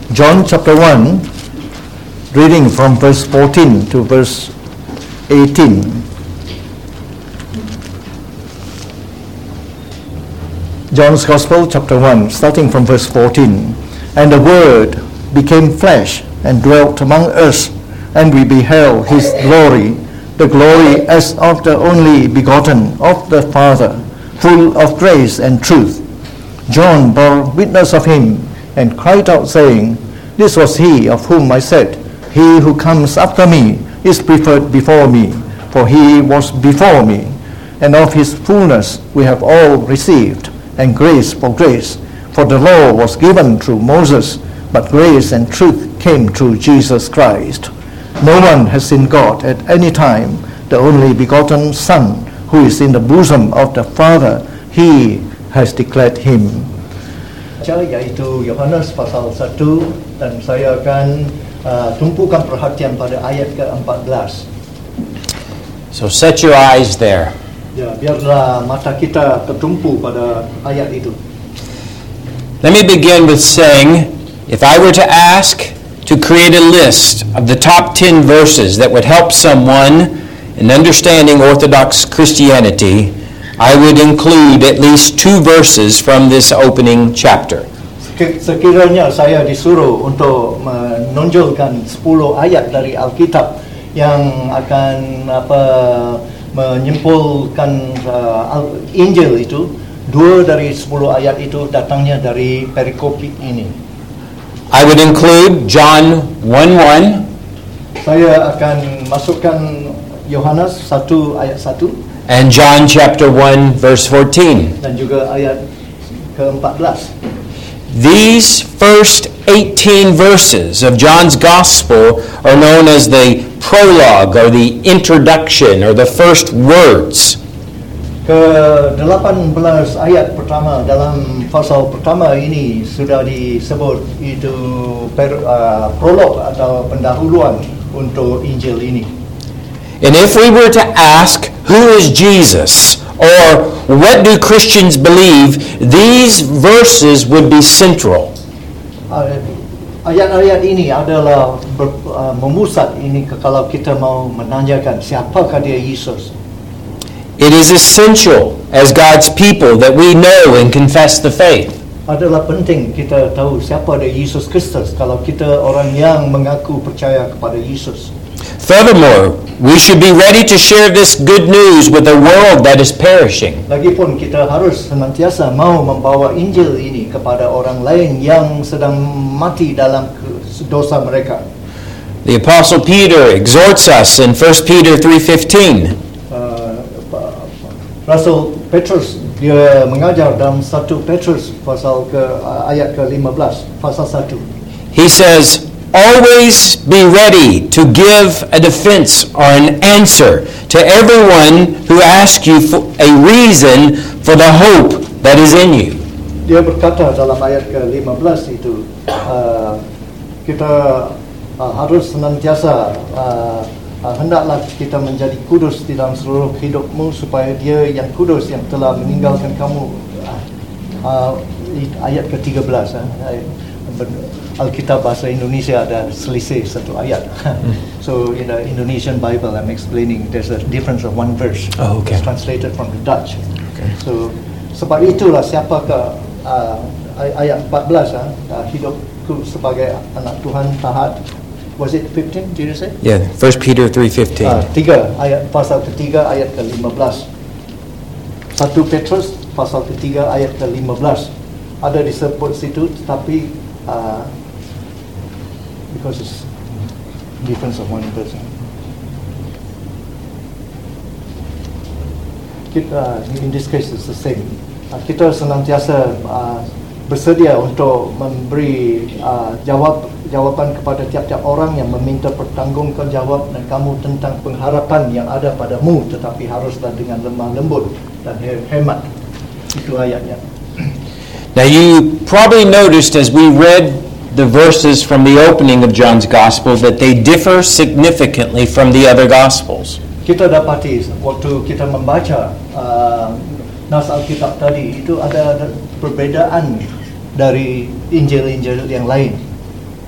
John chapter 1, reading from verse 14 to verse 18. John's Gospel chapter 1, starting from verse 14. And the Word became flesh and dwelt among us, and we beheld his glory, the glory as of the only begotten of the Father, full of grace and truth. John bore witness of him, and cried out, saying, This was he of whom I said, He who comes after me is preferred before me, for he was before me. And of his fullness we have all received, and grace for grace. For the law was given through Moses, but grace and truth came through Jesus Christ. No one has seen God at any time. The only begotten Son, who is in the bosom of the Father, He has declared him. Yaitu Yohanes pasal 1, dan saya akan tumpukan perhatian pada ayat ke-14. So set your eyes there. Ya, biarlah mata kita tertumpu pada ayat itu. Let me begin with saying, if I were to ask to create a list of the top 10 verses that would help someone in understanding Orthodox Christianity, I would include at least 2 verses from this opening chapter. Sekiranya saya disuruh untuk menonjolkan 10 ayat dari Alkitab yang akan menyimpulkan Injil itu, 2 dari 10 ayat itu datangnya dari perikop ini. I would include John 1:1. Saya akan masukkan Yohanes 1 ayat 1. And John chapter 1 verse 14. Dan juga ayat ke-14. These first 18 verses of John's Gospel are known as the prologue or the introduction or the first words. Ke-18 ayat pertama dalam pasal pertama ini sudah disebut itu prolog atau pendahuluan untuk Injil ini. And if we were to ask, who is Jesus? Or what do Christians believe? These verses would be central. Ayat-ayat ini adalah memusat ini kalau kita mau menanyakan siapakah dia Yesus. It is essential as God's people that we know and confess the faith. Adalah penting kita tahu siapa dia Yesus Kristus kalau kita orang yang mengaku percaya kepada Yesus. Furthermore, we should be ready to share this good news with a world that is perishing. Lagipun kita harus senantiasa mau membawa Injil ini kepada orang lain yang sedang mati dalam dosa mereka. The Apostle Peter exhorts us in 1 Peter 3:15. Rasul Petrus dia mengajar dalam 1 Petrus pasal ayat ke-15, pasal 1. He says, always be ready to give a defense or an answer to everyone who asks you for a reason for the hope that is in you. Dia berkata dalam ayat ke-15 itu, kita harus senantiasa hendaklah kita menjadi kudus di dalam seluruh hidupmu supaya dia yang kudus yang telah meninggalkan kamu. Ayat ke-13. Alkitab bahasa Indonesia ada selisih 1 ayat. So in the Indonesian Bible I'm explaining there's a difference of 1 verse. Oh, okay. It's translated from the Dutch. Okay. So sebab itulah siapakah ayat 14 hidupku sebagai anak Tuhan taat. Was it 15? Did you say? Yeah, 1 Peter 3:15. 3 ayat pasal ke-3 ayat ke-15. 1 Petrus pasal ke-3 ayat ke-15. Ada disebut situ tetapi because it's difference of 1 verse. Kita in this case it's the same. Kita senantiasa bersedia untuk memberi jawapan kepada tiap-tiap orang yang meminta pertanggungjawab dan kamu tentang pengharapan yang ada padamu, tetapi haruslah dengan lemah lembut dan hemat. Itu ayatnya. Now you probably noticed as we read the verses from the opening of John's Gospel that they differ significantly from the other Gospels. Kita dapati waktu kita membaca nas Alkitab tadi itu ada perbedaan dari Injil-Injil yang lain.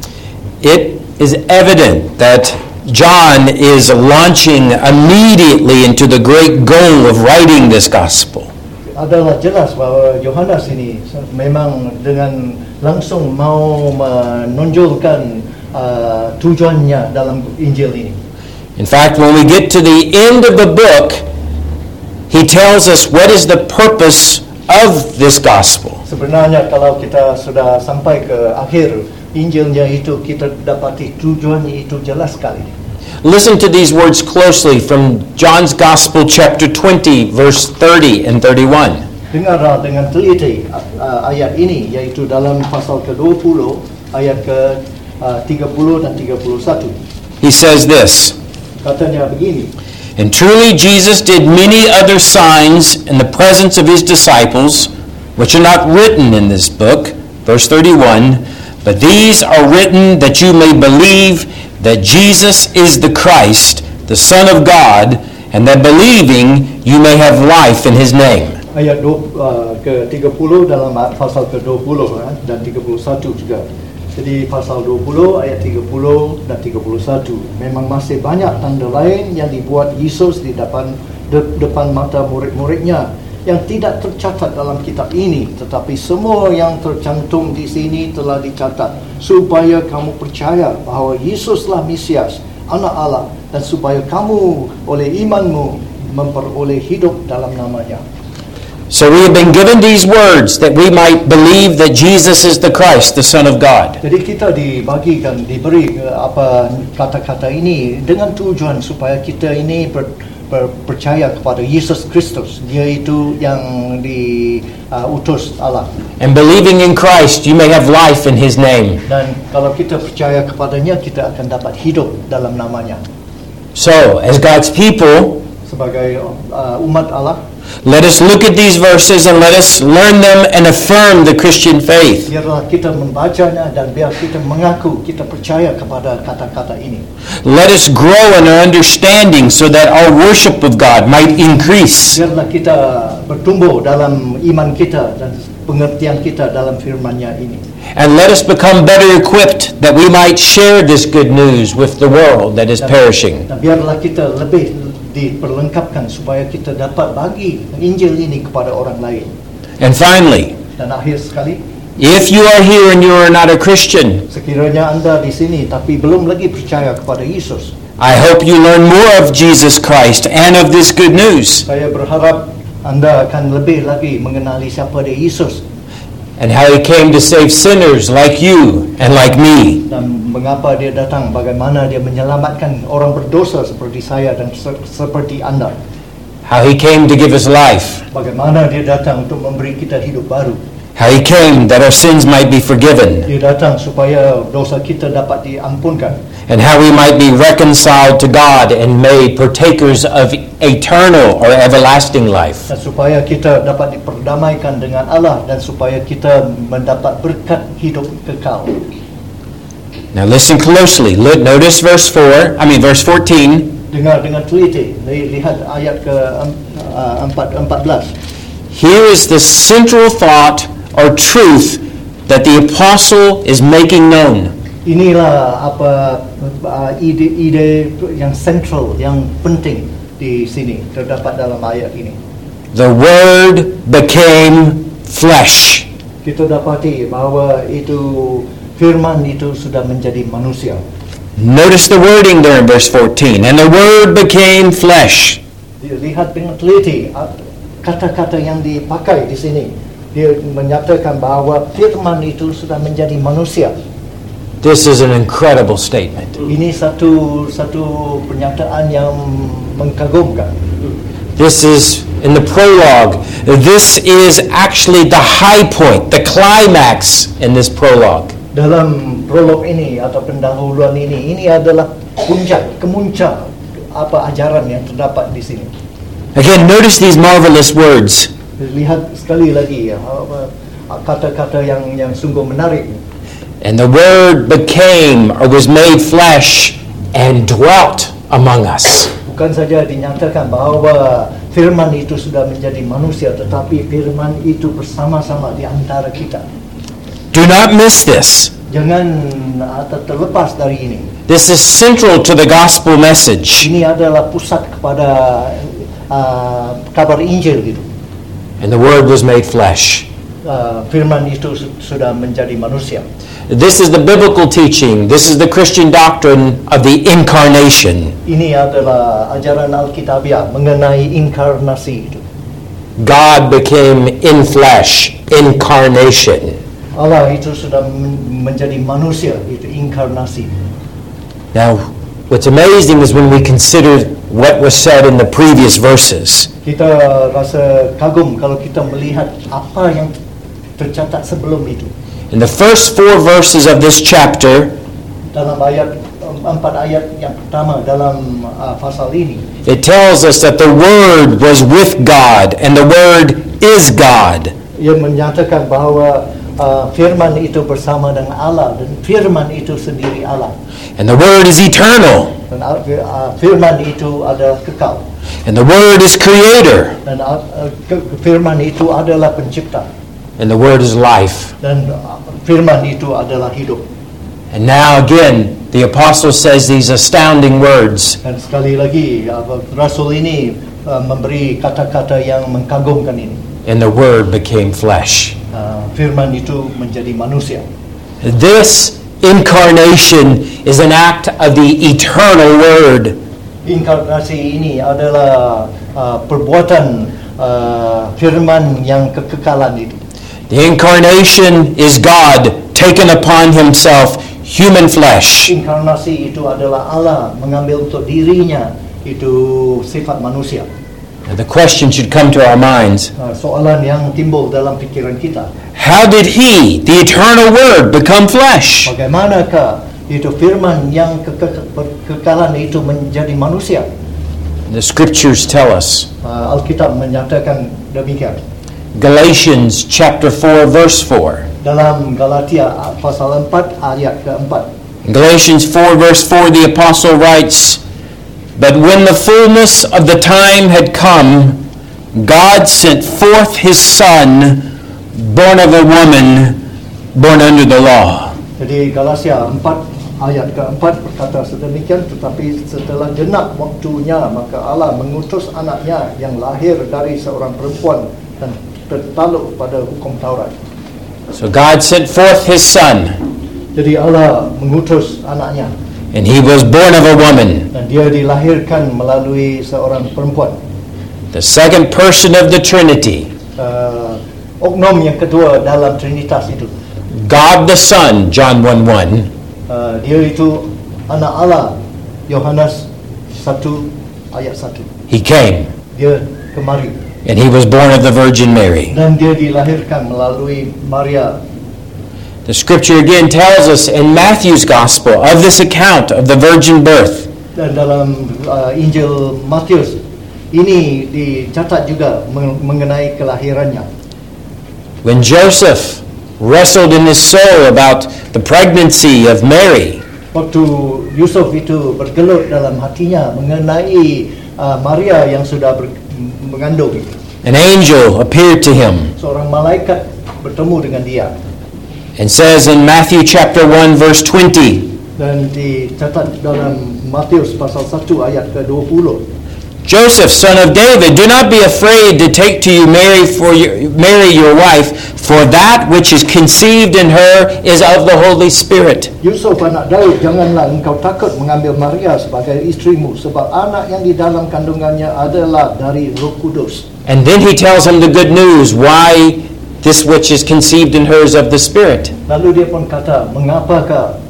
it is evident that John is launching immediately into the great goal of writing this gospel. Adalah jelas bahawa Yohanes ini memang dengan langsung mau menonjolkan tujuannya dalam Injil ini. In fact, when we get to the end of the book, he tells us what is the purpose of this gospel. Sebenarnya kalau kita sudah sampai ke akhir Injilnya itu, kita dapati tujuannya itu jelas sekali. Listen to these words closely from John's Gospel chapter 20 verse 30 and 31. Dengarlah dengan teliti ayat ini, yaitu dalam pasal ke-20 ayat ke-30 dan 31. He says this, Katanya begini, "And truly Jesus did many other signs in the presence of his disciples, which are not written in this book," verse 31, "but these are written that you may believe that Jesus is the Christ, the Son of God, and that believing you may have life in his name." Ayat ke-30 dalam pasal ke-20 dan 31 juga. Jadi pasal 20 ayat 30 dan 31, memang masih banyak tanda lain yang dibuat Yesus di depan mata murid-muridnya yang tidak tercatat dalam kitab ini, tetapi semua yang tercantum di sini telah dicatat supaya kamu percaya bahawa Yesuslah Mesias, Anak Allah, dan supaya kamu oleh imanmu memperoleh hidup dalam namanya. So we have been given these words that we might believe that Jesus is the Christ, the Son of God. Jadi kita diberi kata-kata ini dengan tujuan supaya kita ini percaya kepada Yesus Kristus, dia itu yang diutus Allah. And believing in Christ, you may have life in his name. Dan kalau kita percaya kepadanya, kita akan dapat hidup dalam namanya. So, as God's people, Sebagai umat Allah, let us look at these verses and let us learn them and affirm the Christian faith. biarlah kita membacanya dan biar kita mengaku kita percaya kepada kata-kata ini. Let us grow in our understanding so that our worship of God might increase. Biarlah kita bertumbuh dalam iman kita dan pengertian kita dalam firman-Nya ini. And let us become better equipped that we might share this good news with the world that is perishing. Dan biarlah kita lebih diperlengkapkan supaya kita dapat bagi Injil ini kepada orang lain. And finally, Dan akhir sekali, if you are here and you are not a Christian, sekiranya anda di sini tapi belum lagi percaya kepada Yesus, I hope you learn more of Jesus Christ and of this good news saya berharap anda akan lebih lagi mengenali siapa dia Yesus and how he came to save sinners like you and like me. dan mengapa dia datang, bagaimana dia menyelamatkan orang berdosa seperti saya dan seperti anda. How he came to give us life. Bagaimana dia datang untuk memberi kita hidup baru. How he came that our sins might be forgiven. Dia datang supaya dosa kita dapat diampunkan. And how we might be reconciled to God and made partakers of eternal or everlasting life. Dan supaya kita dapat diperdamaikan dengan Allah dan supaya kita mendapat berkat hidup kekal. Now listen closely. Notice verse 14. Dengar dengan teliti. Lihat ayat ke-14. Here is the central thought or truth that the apostle is making known. Inilah ide yang sentral, yang penting di sini terdapat dalam ayat ini. The Word became flesh. Kita dapati bahawa itu firman itu sudah menjadi manusia. Notice the wording there in verse 14. And the Word became flesh. Lihat dengan teliti kata-kata yang dipakai di sini. Dia menyatakan bahawa firman itu sudah menjadi manusia. This is an incredible statement. Ini satu pernyataan yang mengagumkan. This is in the prologue. This is actually the high point, the climax in this prologue. Dalam prolog ini atau pendahuluan ini adalah kemuncak ajaran yang terdapat di sini. Again, notice these marvelous words. Lihat sekali lagi kata-kata yang sungguh menarik. And the Word became or was made flesh and dwelt among us. Bukan saja dinyatakan bahawa firman itu sudah menjadi manusia, tetapi firman itu bersama-sama di antara kita. Do not miss this. Jangan terlepas dari ini. This is central to the gospel message. Ini adalah pusat kepada kabar Injil itu. And the Word was made flesh. Firman itu sudah menjadi manusia. This is the biblical teaching. This is the Christian doctrine of the incarnation. Ini adalah ajaran Alkitabiah mengenai inkarnasi itu. God became in flesh, incarnation. Allah itu sudah menjadi manusia, itu inkarnasi. Now, what's amazing is when we consider what was said in the previous verses. Kita rasa kagum kalau kita melihat apa yang tercatat sebelum itu. In the first 4 verses of this chapter, Dalam 4 ayat yang pertama dalam pasal ini, it tells us that the Word was with God and the Word is God. ia menyatakan bahawa firman itu bersama dengan Allah dan firman itu sendiri Allah. And the Word is eternal. Dan firman itu adalah kekal. And the Word is creator. Dan firman itu adalah pencipta. And the Word is life. Dan firman itu adalah hidup. And now again, the apostle says these astounding words. Dan sekali lagi Rasul ini memberi kata-kata yang mengagumkan ini. And the Word became flesh. Firman itu menjadi manusia. This incarnation is an act of the eternal Word. Inkarnasi ini adalah perbuatan firman yang kekekalan itu. The incarnation is God taken upon himself human flesh. Inkarnasi itu adalah Allah mengambil untuk dirinya itu sifat manusia. And the question should come to our minds. Soalan yang timbul dalam pikiran kita. How did he, the eternal Word, become flesh? Bagaimanakah itu firman yang kekekalan itu menjadi manusia? The scriptures tell us. Alkitab menyatakan demikian. Galatians chapter 4 verse 4. Dalam Galatia pasal 4 ayat ke-4. In Galatians 4 verse 4 the apostle writes, "But when the fullness of the time had come, God sent forth his Son, born of a woman, born under the law." Jadi Galatia 4 ayat ke-4 berkata sedemikian, tetapi setelah genap waktunya maka Allah mengutus anaknya yang lahir dari seorang perempuan dan tertakluk pada hukum Taurat. So God sent forth his Son, Jadi Allah mengutus anaknya and he was born of a woman. dan dia dilahirkan melalui seorang perempuan. The second person of the Trinity, Oknum yang kedua dalam Trinitas itu, God the Son, John 1:1. Dia itu anak Allah, Yohanes 1 ayat 1. He came, Dia kemari and he was born of the Virgin Mary. dan dia dilahirkan melalui Maria. The scripture again tells us in Matthew's gospel of this account of the virgin birth. Dan dalam Injil Matius ini dicatat juga mengenai kelahirannya. When Joseph wrestled in his soul about the pregnancy of Mary, Waktu Yusuf itu bergelut dalam hatinya mengenai Maria yang sudah mengandung, an angel appeared to him seorang malaikat bertemu dengan dia. and says in Matthew chapter 1 verse 20, Dan dicatat dalam Matius pasal 1 ayat ke-20. "Joseph, son of David, do not be afraid to take to you Mary your wife, for that which is conceived in her is of the Holy Spirit." Yusuf anak Daud, janganlah engkau takut mengambil Maria sebagai istrimu, sebab anak yang di dalam kandungannya adalah dari Roh Kudus. And then he tells him the good news, why this which is conceived in her is of the Spirit. Lalu dia pun kata, mengapakah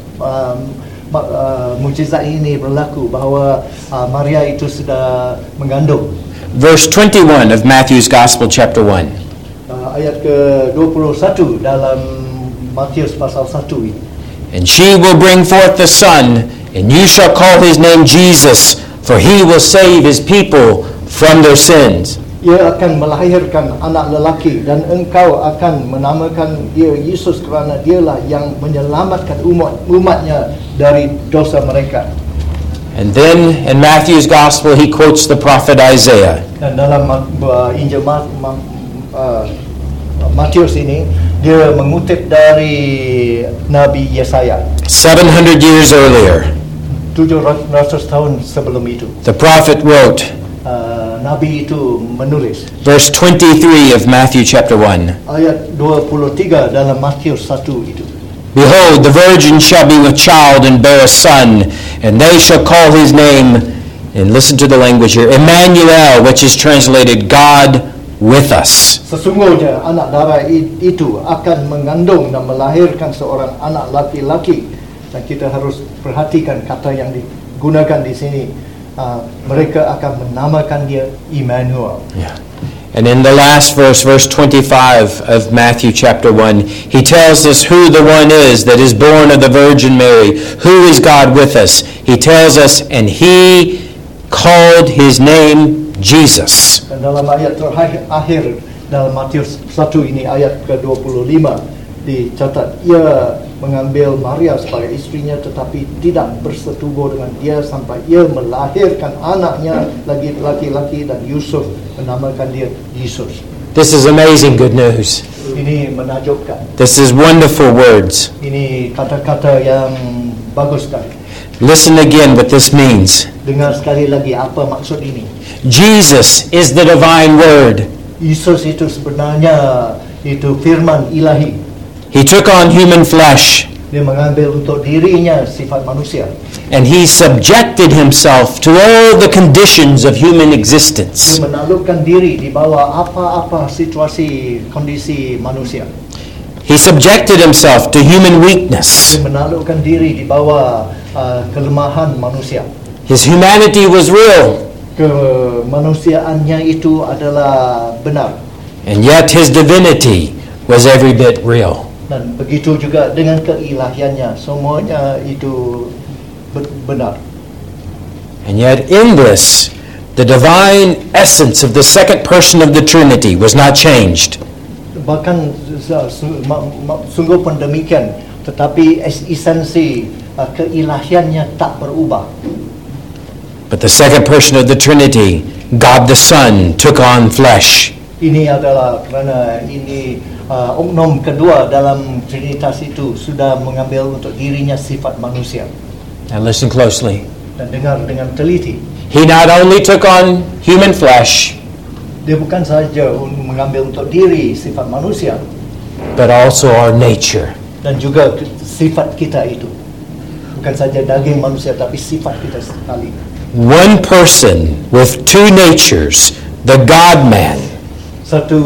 mukjizat ini berlaku bahawa Maria itu sudah mengandung. Verse 21 of Matthew's Gospel chapter 1. Ayat ke-21 dalam Matius pasal 1 ini. "And she will bring forth the son, and you shall call his name Jesus, for he will save his people from their sins." Ia akan melahirkan anak lelaki dan engkau akan menamakan dia Yesus kerana dialah yang menyelamatkan umatnya dari dosa mereka. And then in Matthew's Gospel he quotes the prophet Isaiah. Dan dalam Injil Matius ini dia mengutip dari Nabi Yesaya 700 years earlier. 700 tahun sebelum itu. The prophet wrote, Nabi itu menulis verse 23 of Matthew chapter 1. ayat 23 dalam Matius 1 itu. Behold, the virgin shall be with child and bear a son, and they shall call his name, and listen to the language here, Emmanuel, which is translated God with us. Sesungguhnya anak darah itu akan mengandung dan melahirkan seorang anak laki-laki, dan kita harus perhatikan kata yang digunakan di sini. Mereka akan menamakan dia Immanuel. Yeah. And in the last verse, verse 25 of Matthew chapter 1, he tells us who the one is that is born of the Virgin Mary. Who is God with us? He tells us, and he called his name Jesus. Dan dalam ayat terakhir dalam Matius 1 ini, ayat ke-25, dicatat, ia mengambil Maria sebagai istrinya tetapi tidak bersetubuh dengan dia sampai ia melahirkan anaknya laki-laki, dan Yusuf menamakan dia Yesus. This is amazing good news. Ini menakjubkan. This is wonderful words. Ini kata-kata yang bagus sekali. Listen again what this means. Dengar sekali lagi apa maksud ini. Jesus is the divine word. Yesus itu sebenarnya itu firman ilahi. He took on human flesh. Dia mengambil untuk dirinya sifat manusia. And he subjected himself to all the conditions of human Dia existence. menaklukkan diri di bawah apa-apa situasi kondisi manusia. He subjected himself to human weakness. Dia menaklukkan diri di bawah kelemahan manusia. His humanity was real, Kemanusiaannya itu adalah benar. and yet his divinity was every bit real. Dan begitu juga dengan keilahiannya, semuanya itu benar. And yet in this, the divine essence of the second person of the Trinity was not changed. Bahkan sungguh pun demikian, tetapi esensi keilahiannya tak berubah. But the second person of the Trinity, God the Son, took on flesh. Ini adalah kerana ini oknum kedua dalam Trinitas itu sudah mengambil untuk dirinya sifat manusia. Now listen closely. Dan dengar dengan teliti. He not only took on human flesh, Dia bukan saja mengambil untuk diri sifat manusia, but also our nature. dan juga sifat kita itu. Bukan saja daging manusia, tapi sifat kita sekali. One person with two natures, the God-man, Satu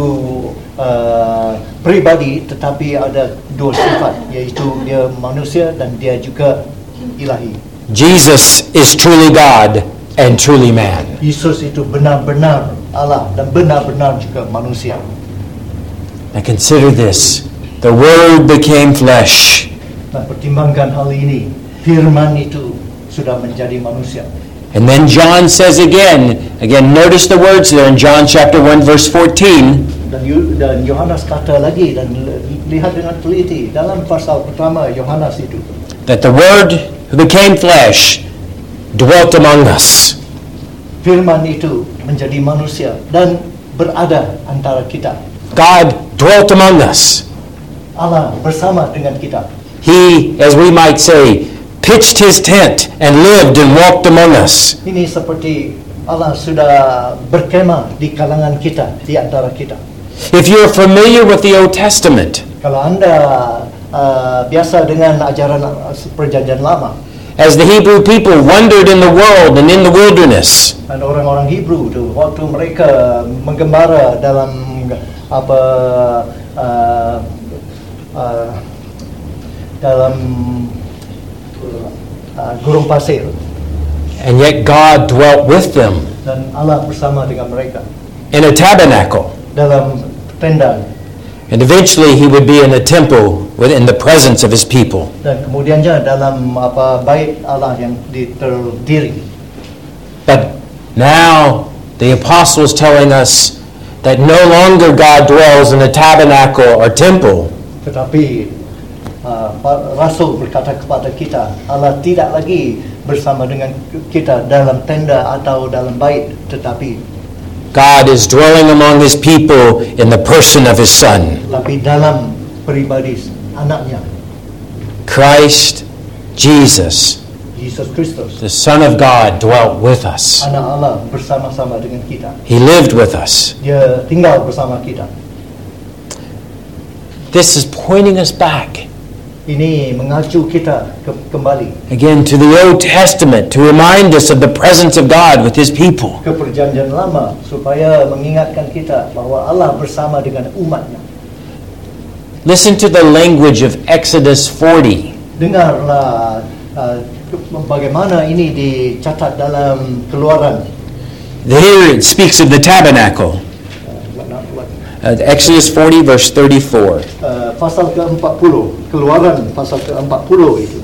pribadi tetapi ada dua sifat, iaitu dia manusia dan dia juga ilahi. Jesus is truly God and truly man. Yesus itu benar-benar Allah dan benar-benar juga manusia. Now consider this. The Word became flesh. Dan pertimbangkan hal ini, firman itu sudah menjadi manusia. And then John says again, notice the words there in John chapter 1 verse 14. Dan Yohanes kata lagi, dan lihat dengan teliti dalam pasal pertama Yohanes itu, That the Word who became flesh dwelt among us. firman itu menjadi manusia dan berada antara kita. God dwelt among us. Allah bersama dengan kita. He, as we might say, pitched his tent and lived and walked among us. Ini seperti Allah sudah berkemah di kalangan kita, di antara kita. If you're familiar with the Old Testament, Kalau anda biasa dengan ajaran perjanjian lama, as the Hebrew people wandered in the world and in the wilderness, dan orang-orang Hebrew itu waktu mereka menggembara dalam dalam gurun pasir, and yet God dwelt with them dan Allah bersama dengan mereka in a tabernacle. dalam tenda, And eventually he would be in a temple within the presence of his people. dan kemudiannya dalam bait Allah yang terdiri. But now the apostle is telling us that no longer God dwells in a tabernacle or temple, Tetapi Rasul berkata kepada kita, Allah tidak lagi bersama dengan kita dalam tenda atau dalam bait, tetapi God is dwelling among His people in the person of His Son. Tapi dalam peribadi anaknya, Christ Jesus, Yesus Kristus, the Son of God, dwelt with us. anak Allah bersama-sama dengan kita. He lived with us. Dia tinggal bersama kita. This is pointing us back Ini mengacu kita kembali again to the Old Testament to remind us of the presence of God with His people. ke perjanjian lama supaya mengingatkan kita bahawa Allah bersama dengan umatnya. Listen to the language of Exodus 40. Dengarlah bagaimana ini dicatat dalam Keluaran. Here it speaks of the tabernacle. Exodus 40 verse 34. Pasal ke-40, Keluaran pasal ke-40 itu.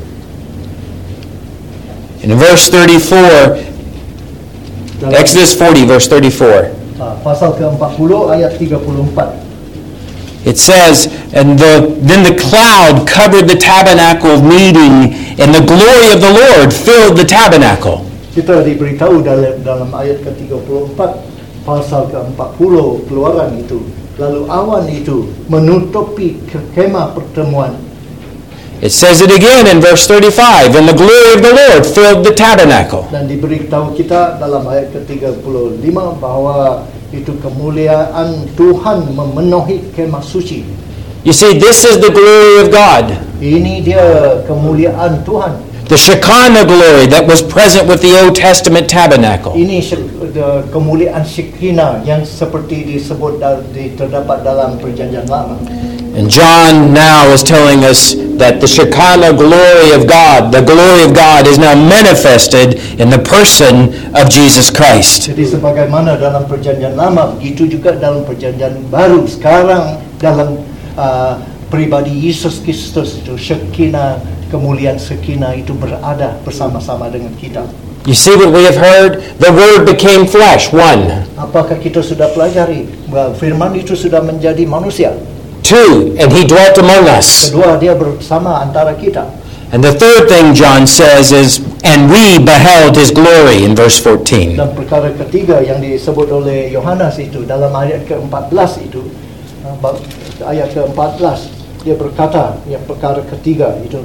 In verse 34, Dalam, Exodus 40 verse 34. Pasal ke-40 ayat 34. It says, and then the cloud covered the tabernacle of meeting, and the glory of the Lord filled the tabernacle. Kita diberitahu dalam ayat ke-34 pasal ke-40 Keluaran itu. Lalu awan itu menutupi kemah pertemuan. It says it again in verse 35, and the glory of the Lord filled the tabernacle. Dan diberitahu kita dalam ayat ke-35 bahawa itu kemuliaan Tuhan memenuhi kemah suci. You see, this is the glory of God. Ini dia kemuliaan Tuhan. The Shekinah glory that was present with the Old Testament tabernacle. Ini kemuliaan Shekinah yang seperti disebut terdapat dalam perjanjian lama. And John now is telling us that the Shekinah glory of God, the glory of God is now manifested in the person of Jesus Christ. Jadi sebagaimana dalam perjanjian lama, begitu juga dalam perjanjian baru. Sekarang dalam pribadi Yesus Kristus itu Shekinah, kemuliaan Shekinah itu berada bersama-sama dengan kita. You see what we have heard? The Word became flesh, one. Apakah kita sudah pelajari bahawa firman itu sudah menjadi manusia? Two, and He dwelt among us. Kedua, dia bersama antara kita. And the third thing John says is, and we beheld His glory in verse 14. Dan perkara ketiga yang disebut oleh Yohanes itu dalam ayat ke-14 itu, ayat ke-14 dia berkata yang perkara ketiga itu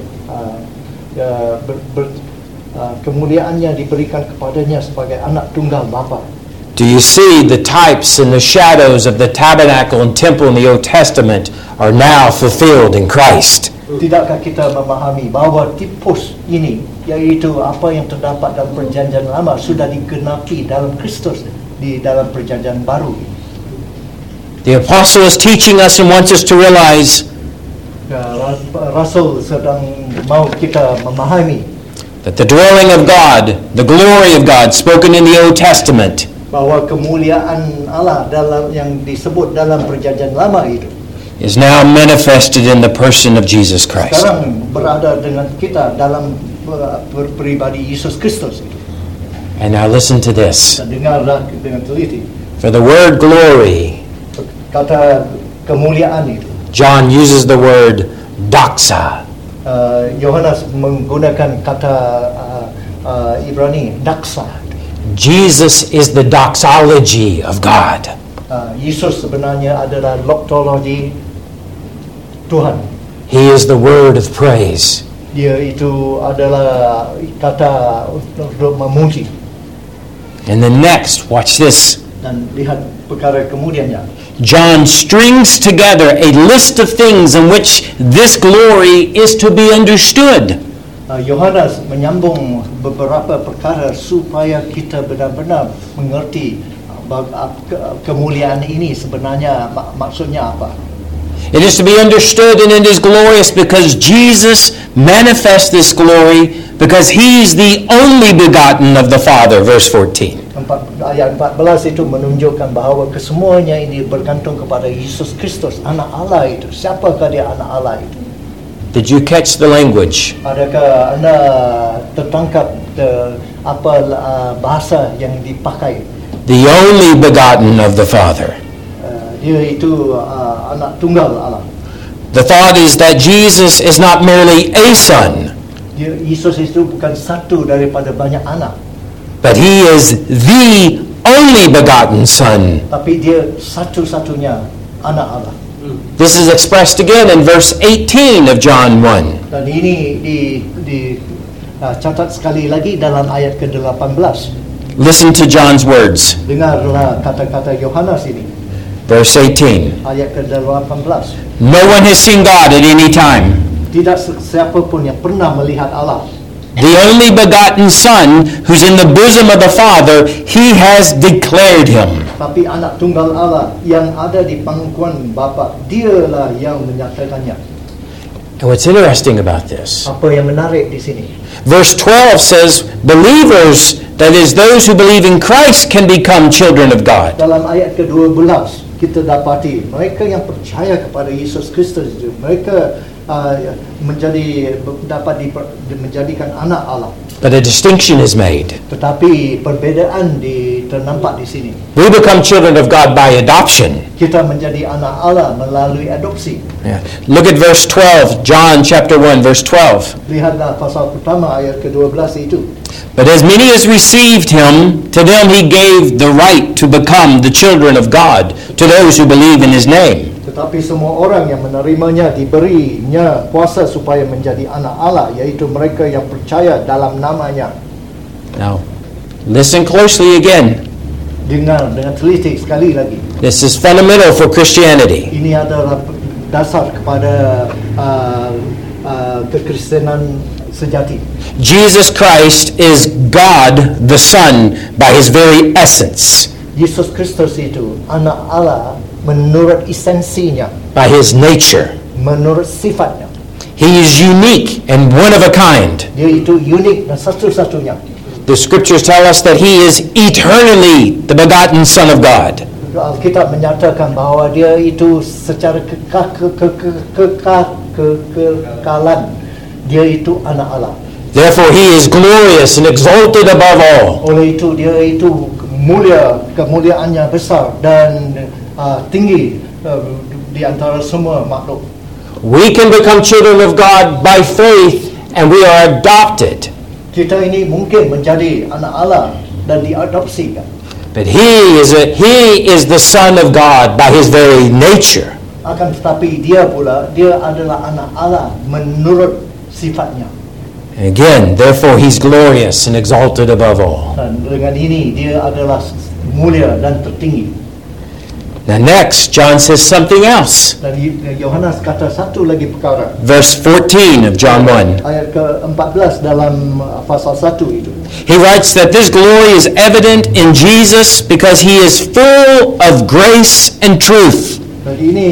kemuliaannya diberikan kepadanya sebagai anak tunggal Bapa. Do you see the types and the shadows of the tabernacle and temple in the Old Testament are now fulfilled in Christ? Tidakkah kita memahami bahawa tipus ini, iaitu apa yang terdapat dalam perjanjian lama, sudah digenapi dalam Kristus di dalam perjanjian baru? The apostle is teaching us and wants us to realize Rasul sedang mau kita memahami that the dwelling of God, the glory of God spoken in the Old Testament, bahawa kemuliaan Allah dalam yang disebut dalam perjanjian lama itu is now manifested in the person of Jesus Christ. sekarang berada dengan kita dalam pribadi Yesus Kristus itu. And now listen to this. Dan dengarlah dengan teliti For the word glory, kata kemuliaan itu. John uses the word doxa. Yohanes menggunakan kata Ibrani daksa. Jesus is the doxology of God. Yesus sebenarnya adalah doxology Tuhan. He is the word of praise. Dia itu adalah kata untuk memuji. And the next, watch this. Dan lihat perkara kemudiannya. John strings together a list of things in which this glory is to be understood. Yohanes menyambung beberapa perkara supaya kita benar-benar mengerti kemuliaan ini sebenarnya maksudnya apa. It is to be understood, and it is glorious because Jesus manifests this glory because He's the only begotten of the Father, verse 14. Ayat 14 itu menunjukkan bahawa kesemuanya ini bergantung kepada Yesus Kristus, anak Allah itu. Siapakah dia anak Allah itu? Did you catch the language? Adakah anda tertangkap apa bahasa yang dipakai? The only begotten of the Father. Dia itu anak tunggal Allah. The thought is that Jesus is not merely a son, Yesus itu bukan satu daripada banyak anak, but He is the only begotten Son. Tapi dia satu-satunya anak Allah. This is expressed again in verse 18 of John 1. Dan ini catat sekali lagi dalam ayat ke-18. Listen to John's words. Dengarlah kata-kata Yohanes ini. Verse 18. Ayat ke-18. No one has seen God at any time. Tidak siapa pun yang pernah melihat Allah. The only begotten Son, who's in the bosom of the Father, He has declared Him. Tapi anak tunggal Allah yang ada di pangkuan Bapa, dialah yang menyatakannya. And what's interesting about this? Apa yang menarik di sini? Verse 12 says, believers, that is, those who believe in Christ, can become children of God. Dalam ayat ke-12 kita dapati mereka yang percaya kepada Yesus Kristus itu, mereka dapat menjadikan anak Allah. But a distinction is made. Tetapi perbezaan ternampak di sini. We become children of God by adoption. Kita menjadi anak Allah melalui adopsi. Yeah. Look at verse 12, John chapter 1, verse 12. Lihatlah pasal pertama ayat ke-12 itu. But as many as received Him, to them He gave the right to become the children of God, to those who believe in His name. Tetapi semua orang yang menerimanya diberinya kuasa supaya menjadi anak Allah, yaitu mereka yang percaya dalam namanya. Now, listen closely again. Dengar dengan teliti sekali lagi. This is fundamental for Christianity. Ini adalah dasar kepada kekristenan sejati. Jesus Christ is God the Son by His very essence, Yesus Kristus itu anak Allah menurut esensinya, by His nature. menurut sifatnya. He is unique and one of a kind. Dia itu unik dan satu-satunya. The scriptures tell us that He is eternally the begotten Son of God. Alkitab menyatakan bahawa dia itu secara kekekalan dia itu anak Allah. Therefore He is glorious and exalted above all. Oleh itu dia itu mulia, kemuliaannya besar dan tinggi di antara semua makhluk. We can become children of God by faith, and we are adopted. Kita ini mungkin menjadi anak Allah dan diadopsi kan. But He is the Son of God by His very nature. Akan tetapi dia adalah anak Allah menurut sifatnya. And again, therefore He's glorious and exalted above all. Dan dengan ini dia adalah mulia dan tertinggi. Now next, John says something else. Dan Yohanes kata satu lagi perkara. Verse 14 of John 1. Ayat ke-14 dalam pasal 1 itu. He writes that this glory is evident in Jesus because He is full of grace and truth. Jadi ini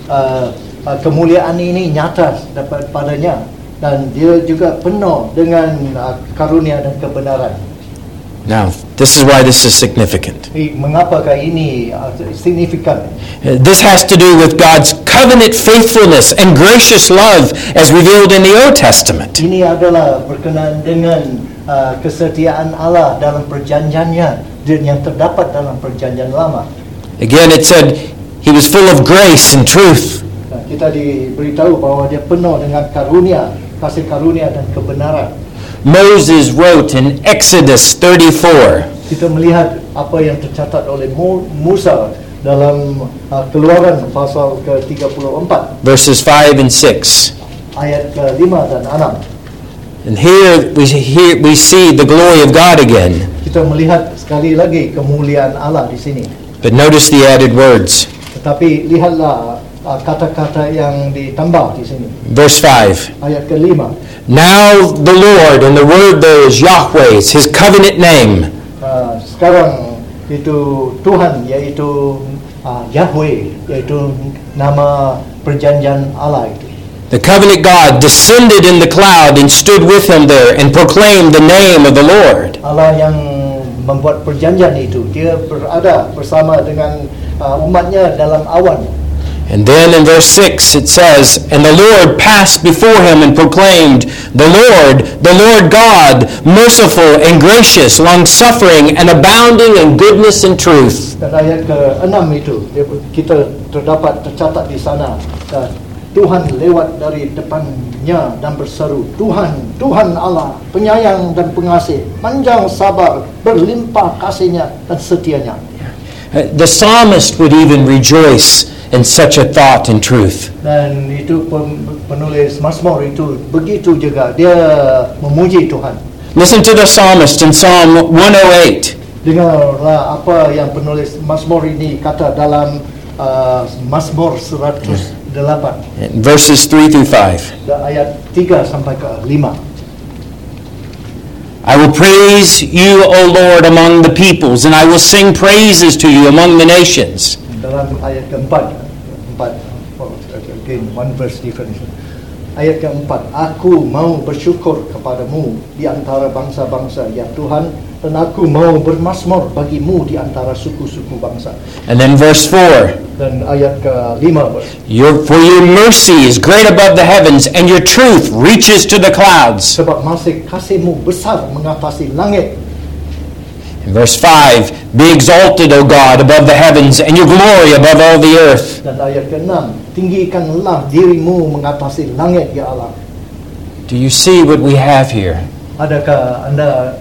kemuliaan ini nyata dapat padanya dan dia juga penuh dengan karunia dan kebenaran. Now, this is why this is significant. Mengapakah ini signifikan? This has to do with God's covenant faithfulness and gracious love as revealed in the Old Testament. Ini adalah berkenaan dengan kesetiaan Allah dalam perjanjiannya yang terdapat dalam perjanjian lama. Again, it said He was full of grace and truth. Kita diberitahu bahwa dia penuh dengan karunia, kasih karunia dan kebenaran. Moses wrote in Exodus 34. Kita melihat apa yang tercatat oleh Musa dalam Keluaran pasal ke-34 verses 5 and 6. ayat ke-5 dan 6. And here we see the glory of God again. Kita melihat sekali lagi kemuliaan Allah di sini. But notice the added words. Tetapi lihatlah kata-kata yang ditambah di sini. Verse 5. Ayat ke-5. Now the Lord, and the word there is Yahweh, it's His covenant name. Sekarang itu Tuhan, yaitu Yahweh, yaitu nama perjanjian Allah itu. The covenant God descended in the cloud and stood with Him there and proclaimed the name of the Lord. Allah yang membuat perjanjian itu, dia berada bersama dengan umatnya dalam awan. And then in verse 6 it says, and the Lord passed before Him and proclaimed, the Lord God, merciful and gracious, long-suffering and abounding in goodness and truth. Dan ayat ke-6 itu, kita tercatat di sana. Tuhan lewat dari depannya dan berseru, Tuhan, Tuhan Allah, penyayang dan pengasih, panjang sabar, berlimpah kasihnya dan setianya. The psalmist would even rejoice in such a thought and truth. Dan itu penulis Mazmur itu begitu juga, dia memuji Tuhan. Listen to the psalmist in Psalm 108. Dengarlah apa yang penulis Mazmur ini kata dalam Mazmur 108. Verses 3 through 5. Ayat 3 sampai ke 5. I will praise you, O Lord, among the peoples, and I will sing praises to you among the nations. Dalam ayat keempat, again, one verse different. Ayat keempat, aku mau bersyukur kepadamu di antara bangsa-bangsa, ya Tuhan, dan aku mau bermazmur bagimu di antara suku-suku bangsa. And then verse 4. Dan ayat ke-5. For your mercy is great above the heavens, and your truth reaches to the clouds. Sebab masih kasihmu besar mengatasi langit. In verse 5, be exalted, O God, above the heavens, and your glory above all the earth. Dan ayat ke-6, tinggikanlah dirimu mengatasi langit, ya Allah. Do you see what we have here? Adakah Anda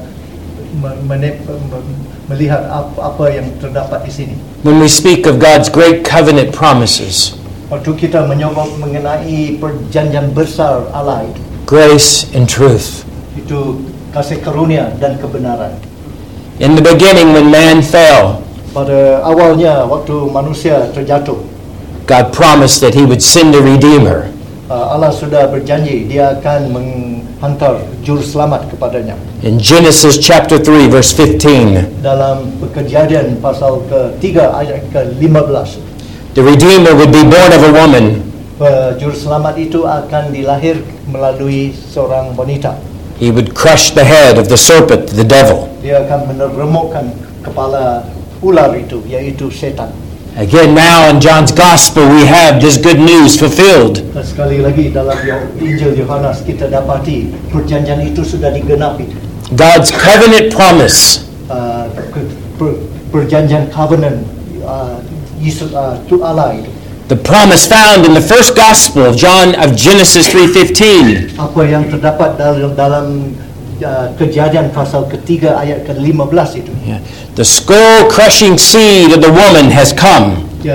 melihat apa yang terdapat di sini? When we speak of God's great covenant promises, waktu kita menyebut mengenai perjanjian besar Allah itu, grace and truth. Itu kasih karunia dan kebenaran. In the beginning, when man fell, pada awalnya waktu manusia terjatuh, God promised that He would send a Redeemer. Allah sudah berjanji Dia akan menghantar juru selamat kepadanya. In Genesis chapter 3, verse 15, dalam Kejadian pasal ke-3 ayat ke-15, the Redeemer would be born of a woman. Juru selamat itu akan dilahir melalui seorang wanita. He would crush the head of the serpent, the devil. Dia akan meneremukkan kepala ular itu, yaitu setan. Again, now in John's Gospel, we have this good news fulfilled. Sekali lagi dalam Injil Yohanes kita dapati perjanjian itu sudah digenapi. God's covenant promise. Perjanjian covenant itu Allah itu. The promise found in the first Gospel of Genesis 3:15. Apa yang terdapat dalam Kejadian pasal ke-3 ayat ke-15 itu. Yeah. The skull-crushing seed of the woman has come. Ya,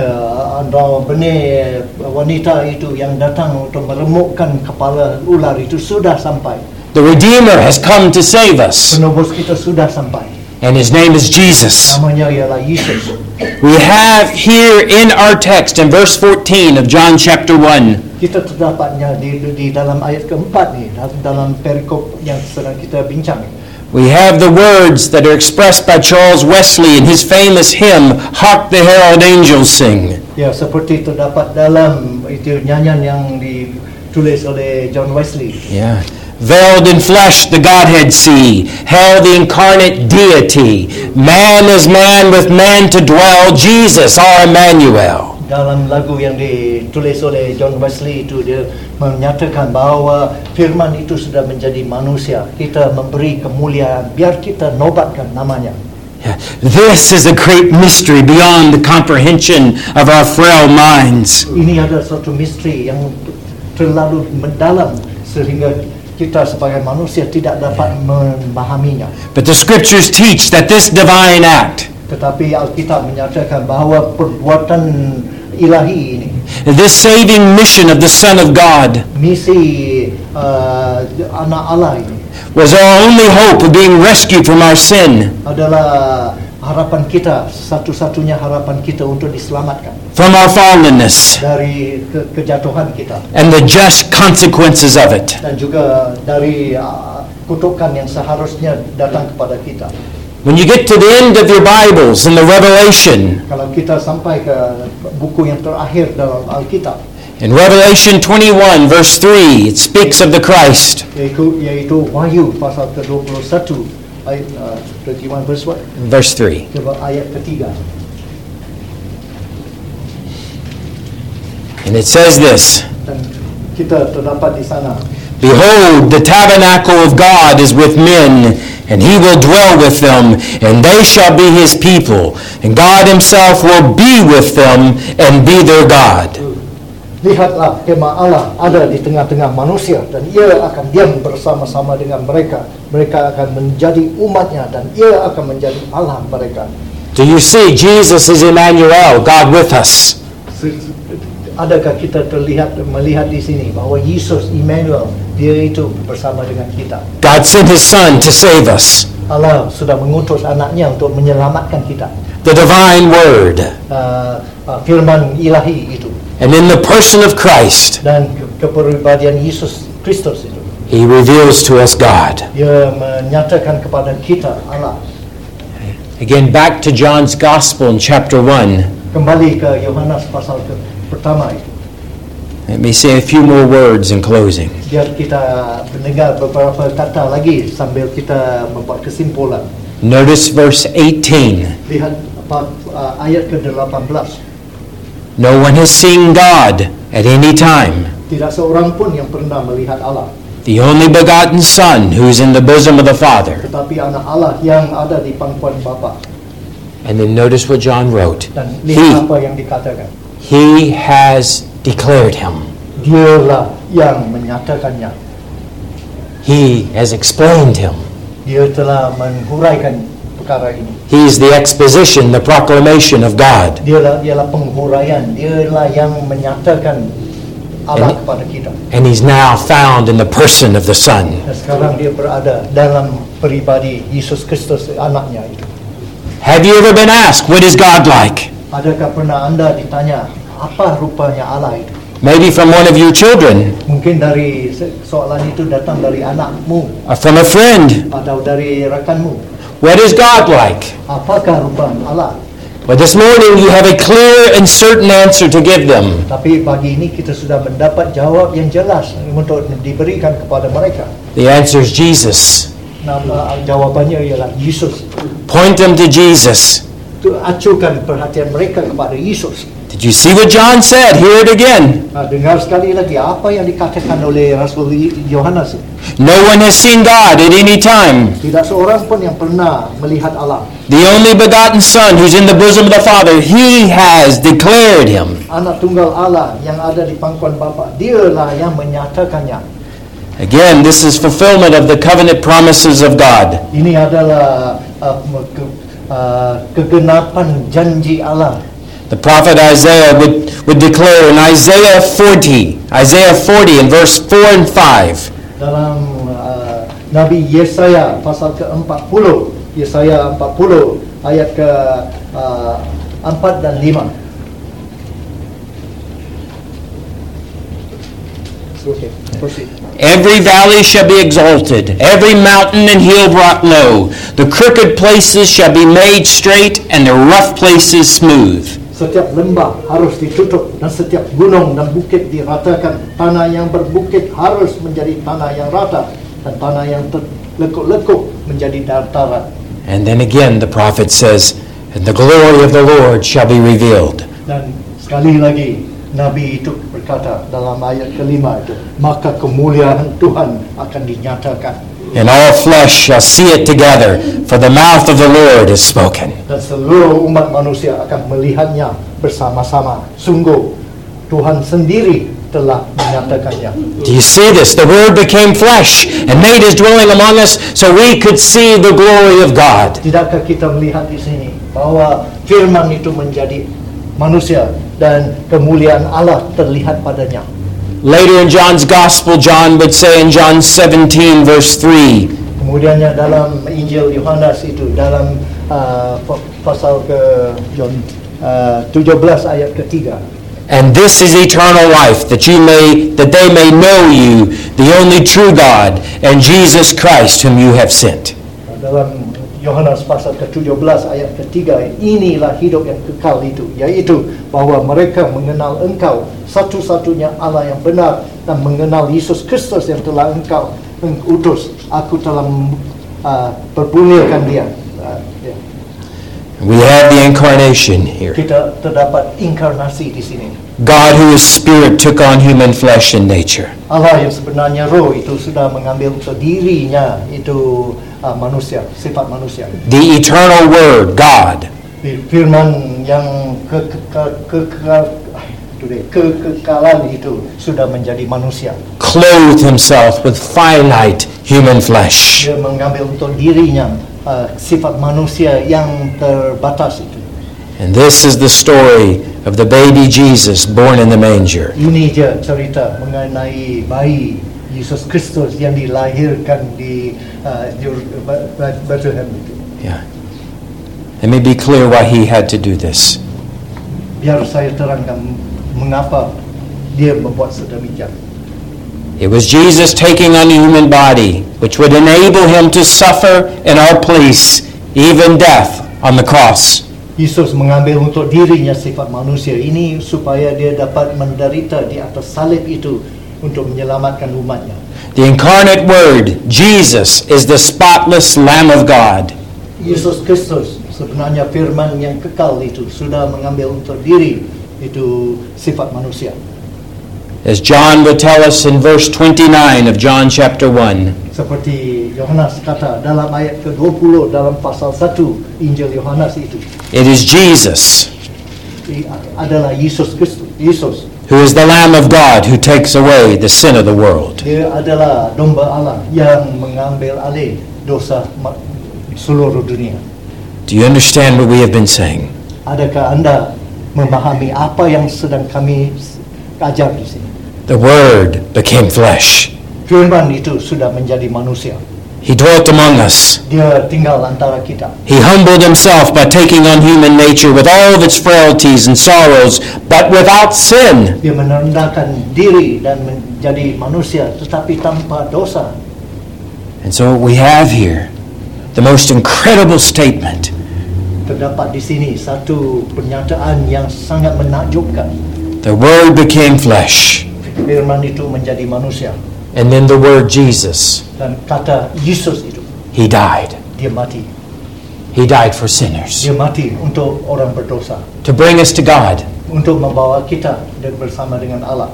benih wanita itu yang datang untuk meremukkan kepala ular itu sudah sampai. The Redeemer has come to save us. Penebus kita sudah sampai. And His name is Jesus. Namanya ialah Yesus. We have here in our text in verse 14 of John chapter 1. Kita terdapatnya di dalam ayat keempat ni, dalam perikop yang sedang kita bincang. We have the words that are expressed by Charles Wesley in his famous hymn, Hark the Herald Angels Sing. Ya, seperti terdapat dalam itu nyanyian yang ditulis oleh John Wesley. Yeah. Veiled in flesh the Godhead see, hell the incarnate deity, man is man with man to dwell, Jesus our Emmanuel. Dalam lagu yang ditulis oleh John Wesley itu dia menyatakan bahawa firman itu sudah menjadi manusia. Kita memberi kemuliaan, biar kita nobatkan namanya. This is a great mystery beyond the comprehension of our frail minds. Ini adalah suatu misteri yang terlalu mendalam sehingga kita sebagai manusia tidak dapat memahaminya. But the scriptures teach that this divine act, tetapi Alkitab menyatakan bahawa perbuatan ilahi ini, this saving mission of the Son of God, misi anak Allah ini, was our only hope of being rescued from our sin, adalah harapan kita, satu-satunya harapan kita untuk diselamatkan from our fallenness, dari kejatuhan kita, and the just consequences of it. dan juga dari kutukan yang seharusnya datang kepada kita. When you get to the end of your Bibles in the Revelation, Kalau kita sampai ke buku yang terakhir dalam Alkitab, in Revelation 21 verse 3, it speaks of the Christ. yaitu Wahyu pasal ke-21 ayat 21 verse what? Verse 3. Coba ayat ketiga. And it says this, Dan kita terdapat di sana. Behold, the tabernacle of God is with men, and He will dwell with them, and they shall be His people, and God Himself will be with them and be their God. Lihatlah kemah Allah ada di tengah-tengah manusia dan ia akan diam bersama-sama dengan mereka. Mereka akan menjadi umatnya dan ia akan menjadi Allah mereka. Do you see Jesus is Emmanuel, God with us? Adakah kita melihat di sini bahwa Yesus Immanuel, dia itu bersama dengan kita. God sent His Son to save us. Allah sudah mengutus anaknya untuk menyelamatkan kita. The divine Word. Firman ilahi itu. And in the person of Christ, Dan kepribadian Yesus Kristus itu, He reveals to us God. dia menyatakan kepada kita Allah. Again, back to John's Gospel in chapter 1. Kembali ke Yohanes pasal pertama itu. Let me say a few more words in closing. Biar kita mendengar beberapa kata lagi sambil kita membuat kesimpulan. Notice verse 18. Lihat ayat ke-18. No one has seen God at any time. Tidak seorang pun yang pernah melihat Allah. The only begotten Son who is in the bosom of the Father. Tetapi anak Allah yang ada di pangkuan Bapa. And then notice what John wrote. Dan lihat apa yang dikatakan. He has declared Him. Dialah yang menyatakannya. He has explained Him. Dia telah menghuraikan perkara ini. He is the exposition, the proclamation of God. Dialah penghuraian. Dialah yang menyatakan Allah kepada kita. And He's now found in the person of the Son. Dan sekarang dia berada dalam pribadi Yesus Kristus anaknya itu. Have you ever been asked, what is God like? Adakah pernah anda ditanya apa rupanya Allah itu? Maybe from one of your children, Mungkin dari soalan itu datang dari anakmu or from a friend. atau dari rekanmu. What is God like? Apakah rupa Allah? But this morning you have a clear and certain answer to give them. Tapi pagi ini kita sudah mendapat jawab yang jelas untuk diberikan kepada mereka. The answer is Jesus. Nama jawabannya ialah Yesus. Point them to Jesus. Itu acukan perhatian mereka kepada Yesus. Did you see what John said? Hear it again. Dengar sekali lagi apa yang dikatakan oleh Rasul Yohanes. No one has seen God at any time. Tidak seorang pun yang pernah melihat Allah. The only begotten Son who's in the bosom of the Father, He has declared Him. Anak tunggal Allah yang ada di pangkuan Bapa, dialah yang menyatakannya. Again, this is fulfillment of the covenant promises of God. Ini adalah kegenapan janji Allah. The prophet Isaiah would declare in Isaiah 40 in verse 4 and 5. Dalam Nabi Yesaya pasal ke-40, Yesaya 40 ayat ke-4 dan 5. Okay, proceed. Every valley shall be exalted, every mountain and hill brought low. The crooked places shall be made straight, and the rough places smooth. Setiap lembah harus ditutup dan setiap gunung dan bukit diratakan. Tanah yang berbukit harus menjadi tanah yang rata dan tanah yang lekuk-lekuk menjadi dataran. And then again the prophet says, and the glory of the Lord shall be revealed. Dan sekali lagi Nabi itu berkata dalam ayat kelima itu, maka kemuliaan Tuhan akan dinyatakan. And all flesh shall see it together, for the mouth of the Lord is spoken. Dan seluruh umat manusia akan melihatnya bersama-sama. Sungguh Tuhan sendiri telah menyatakannya. Do you see this? The Word became flesh and made His dwelling among us so we could see the glory of God. Tidakkah kita melihat di sini bahwa firman itu menjadi manusia dan kemuliaan Allah terlihat padanya. Later in John's Gospel, John would say in John 17 verse 3, Kemudiannya dalam Injil Yohanes itu dalam pasal ke 17 ayat ketiga. and this is eternal life, that they may know you, the only true God, and Jesus Christ whom you have sent. Dalam Yohanes pasal ke-17 ayat ketiga, inilah hidup yang kekal itu, yaitu bahwa mereka mengenal Engkau, satu-satunya Allah yang benar, dan mengenal Yesus Kristus yang telah Engkau utus. Aku telah berbunyikan dia. We have the incarnation here. Kita terdapat inkarnasi di sini. God who is spirit took on human flesh and nature. Allah yang sebenarnya roh itu sudah mengambil ke dirinya itu manusia, sifat manusia. The eternal Word, God, Firman yang today. Kekekalan itu sudah menjadi manusia. Clothed himself with finite human flesh. Dia mengambil untuk dirinya sifat manusia yang terbatas itu. And this is the story of the baby Jesus born in the manger. Ini je cerita mengenai bayi Yesus Kristus yang dilahirkan di Bethlehem itu. Yeah. Let me be clear why he had to do this. Biar saya terangkan mengapa dia membuat sedemikian. It was Jesus taking on a human body, which would enable him to suffer in our place, even death on the cross. Yesus mengambil untuk dirinya sifat manusia ini supaya dia dapat menderita di atas salib itu untuk menyelamatkan umatnya. The incarnate Word, Jesus, is the spotless Lamb of God. Yesus Kristus sebenarnya firman yang kekal itu sudah mengambil untuk diri itu sifat manusia. As John would tell us in verse 29 of John chapter 1, Seperti Yohanes kata dalam ayat ke-20 dalam pasal 1 Injil Yohanes itu, it is Jesus adalah Yesus Kristus. Yesus, who is the Lamb of God who takes away the sin of the world. dia adalah domba Allah yang mengambil alih dosa seluruh dunia. Do you understand what we have been saying? Adakah anda memahami apa yang sedang kami ajar di sini? The Word became flesh. Firman itu sudah menjadi manusia. He dwelt among us. Dia tinggal antara kita. He humbled himself by taking on human nature with all of its frailties and sorrows, but without sin. Dia merendahkan diri dan menjadi manusia tetapi tanpa dosa. And so what we have here, the most incredible statement, Terdapat di sini satu pernyataan yang sangat menakjubkan. the Word became flesh. Firman itu menjadi manusia. And then the word Jesus, Dan kata Yesus itu, He died. dia mati. He died for sinners. Dia mati untuk orang berdosa. To bring us to God, Untuk membawa kita dan bersama dengan Allah.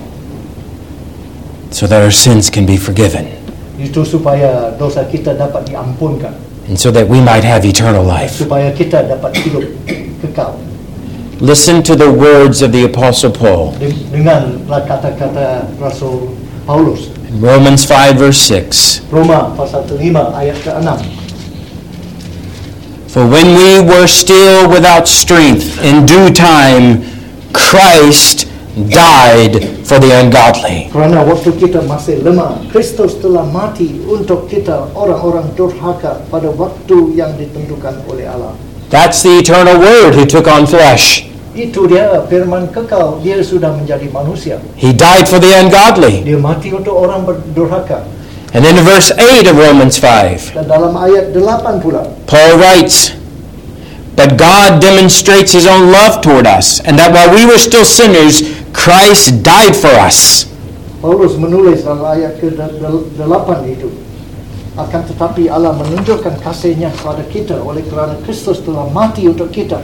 so that our sins can be forgiven. Itu supaya dosa kita dapat diampunkan. And so that we might have eternal life. Supaya kita dapat hidup kekal. Listen to the words of the Apostle Paul. Dengarlah kata-kata Rasul Paulus. In Romans 5 verse 6. Roma pasal 5 ayat ke-6. For when we were still without strength, in due time, Christ died for the ungodly. Kerana waktu kita masih lemah, Kristus telah mati untuk kita orang-orang durhaka pada waktu yang ditentukan oleh Allah. That's the eternal Word who took on flesh. Itu dia firman kekal, dia sudah menjadi manusia. He died for the ungodly. Dia mati untuk orang berdurhaka. And then in verse 8 of Romans 5, Dan dalam ayat 8 pula, Paul writes, But God demonstrates His own love toward us, and that while we were still sinners, Christ died for us. Paulus menulis dalam ayat ke-8 itu, akan tetapi Allah menunjukkan kasih-Nya kepada kita oleh kerana Kristus telah mati untuk kita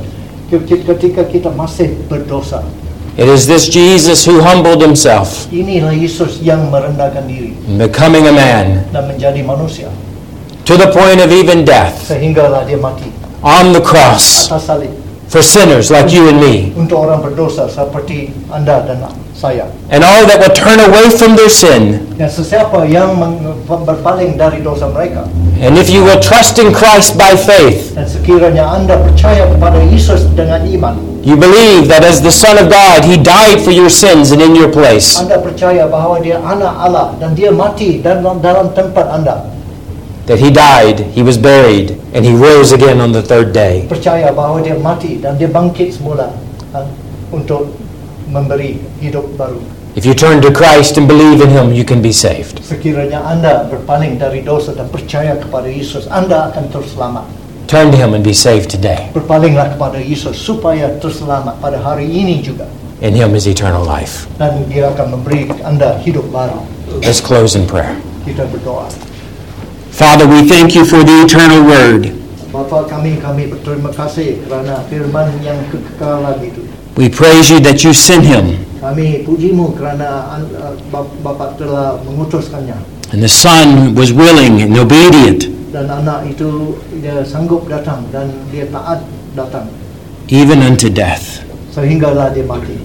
ketika kita masih berdosa. It is this Jesus who humbled Himself, Inilah Yesus yang merendahkan diri becoming a man, dan menjadi manusia to the point of even death, sehinggalah dia mati on the cross, atas salib for sinners like you and me. untuk orang berdosa seperti anda dan saya. And all that will turn away from their sin. Dan sesiapa yang berpaling dari dosa mereka, And if you will trust in Christ by faith, dan sekiranya anda percaya kepada Yesus dengan iman, you believe that as the Son of God, He died for your sins and in your place. anda percaya bahawa dia anak Allah dan dia mati dalam tempat anda, That He died, He was buried, and He rose again on the third day. percaya bahawa dia mati dan dia bangkit semula untuk memberi hidup baru. If you turn to Christ and believe in Him, you can be saved. Sekiranya anda berpaling dari dosa dan percaya kepada Yesus, anda akan terselamat. Turn to Him and be saved today. Berpalinglah kepada Yesus supaya terselamat pada hari ini juga. In Him is eternal life. Dan dia akan memberi anda hidup baru. Let's close in prayer. Kita berdoa. Father, we thank You for the eternal Word. Bapa kami berterima kasih kerana firman yang kekekalan itu. We praise You that You sent Him, Kami pujimu kerana Bapa telah mengutuskannya. and the Son was willing and obedient, Dan anak itu dia sanggup datang dan dia taat datang even unto death. sehinggalah dia mati.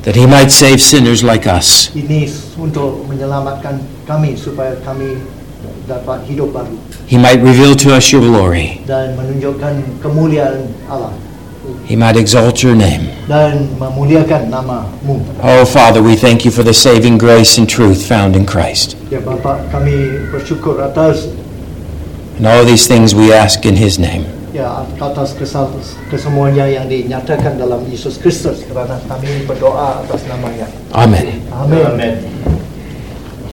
that He might save sinners like us. Ini untuk menyelamatkan kami supaya kami dapat hidup baru He might reveal to us your glory. dan menunjukkan kemuliaan Allah He might exalt your name. dan memuliakan nama-Mu. Oh, Father, we thank you for the saving grace and truth found in Christ. Ya Bapa, kami bersyukur atas And all these things we ask in His name. atas kesemuanya yang dinyatakan dalam Yesus Kristus, kerana kami berdoa atas namanya. Amen. Amin.